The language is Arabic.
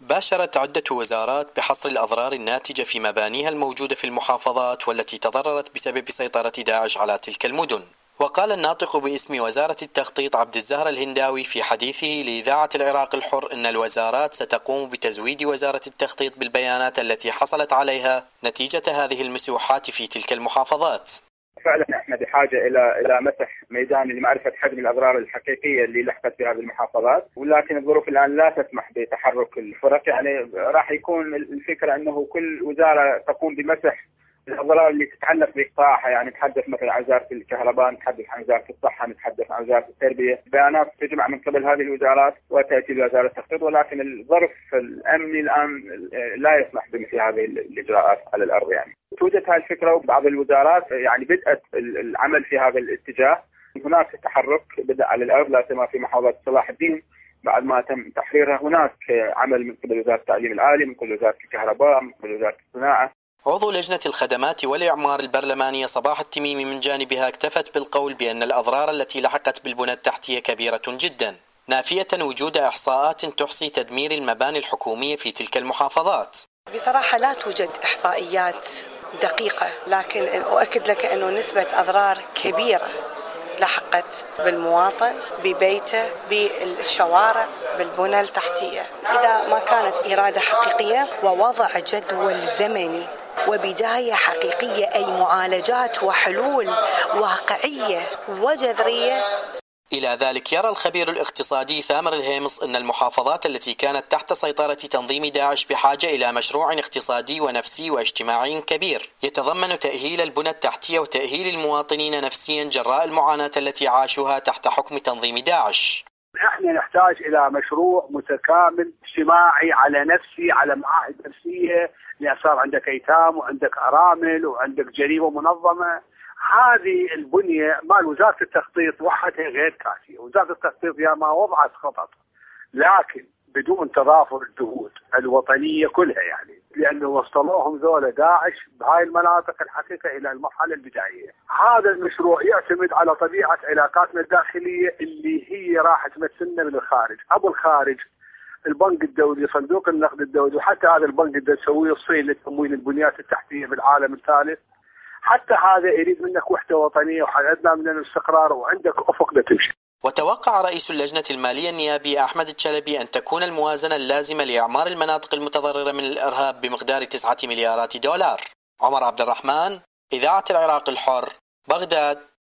باشرت عدة وزارات بحصر الأضرار الناتجة في مبانيها الموجودة في المحافظات والتي تضررت بسبب سيطرة داعش على تلك المدن. وقال الناطق باسم وزارة التخطيط عبد الزهر الهنداوي في حديثه لإذاعة العراق الحر إن الوزارات ستقوم بتزويد وزارة التخطيط بالبيانات التي حصلت عليها نتيجة هذه المسوحات في تلك المحافظات. فعلا احنا بحاجه الى مسح ميداني لمعرفه حجم الاضرار الحقيقيه اللي لحقت في هذه المحافظات، ولكن الظروف الان لا تسمح بتحرك الفرق. يعني راح يكون الفكره انه كل وزاره تقوم بمسح الاضرار اللي تتعلق بقطاعها. يعني نتحدث مثلا عن وزاره الكهرباء، نتحدث عن وزاره الصحه، نتحدث عن وزاره التربيه. بيانات تجمع من قبل هذه الوزارات وتاتي لوزاره التخطيط، ولكن الظرف الامني الان لا يسمح بمثل هذه الاجراءات على الارض. يعني توجد هذه الفكره وبعض الوزارات يعني بدات العمل في هذا الاتجاه. هناك تحرك بدا على الارض، لا سيما في محافظه صلاح الدين بعد ما تم تحريرها. هناك عمل من قبل وزاره التعليم العالي، من قبل وزاره الكهرباء، من قبل وزاره الصناعه. عضو لجنة الخدمات والإعمار البرلمانية صباح التميمي من جانبها اكتفت بالقول بأن الأضرار التي لحقت بالبنى التحتية كبيرة جدا، نافية وجود إحصاءات تحصي تدمير المباني الحكومية في تلك المحافظات. بصراحة لا توجد إحصائيات دقيقة، لكن أؤكد لك أنه نسبة أضرار كبيرة لحقت بالمواطن، ببيته، بالشوارع، بالبنى التحتية. إذا ما كانت إرادة حقيقية ووضع جدول زمني وبداية حقيقية، أي معالجات وحلول واقعية وجذرية. إلى ذلك يرى الخبير الاقتصادي ثامر الهيمص أن المحافظات التي كانت تحت سيطرة تنظيم داعش بحاجة إلى مشروع اقتصادي ونفسي واجتماعي كبير يتضمن تأهيل البنى التحتية وتأهيل المواطنين نفسيا جراء المعاناة التي عاشوها تحت حكم تنظيم داعش. احنا نحتاج إلى مشروع متكامل اجتماعي على نفسي، على معاهد نفسية، لأن صار عندك أيتام وعندك أرامل وعندك جريمة منظمة. هذه البنية مال وزارة التخطيط وحدها غير كافية. وزارة التخطيط يا ما وضعت خطط، لكن بدون تضافر الجهود الوطنية كلها، يعني لأنه وصلوهم ذولا داعش بهاي المناطق الحقيقة إلى المرحلة البدائية. هذا المشروع يعتمد على طبيعة علاقاتنا الداخلية اللي هي راح تمثلنا من الخارج. أبو الخارج البنك الدولي، صندوق النقد الدولي، وحتى هذا البنك اللي تسويه الصين لتمويل البنيات التحتية بالعالم الثالث، حتى هذا يريد منك وحدة وطنية وحياتنا من الاستقرار وعندك أفق لتمشي. وتوقع رئيس اللجنة المالية النيابية أحمد الشلبي أن تكون الموازنة اللازمة لإعمار المناطق المتضررة من الإرهاب بمقدار 9 مليارات دولار. عمر عبد الرحمن، إذاعة العراق الحر، بغداد.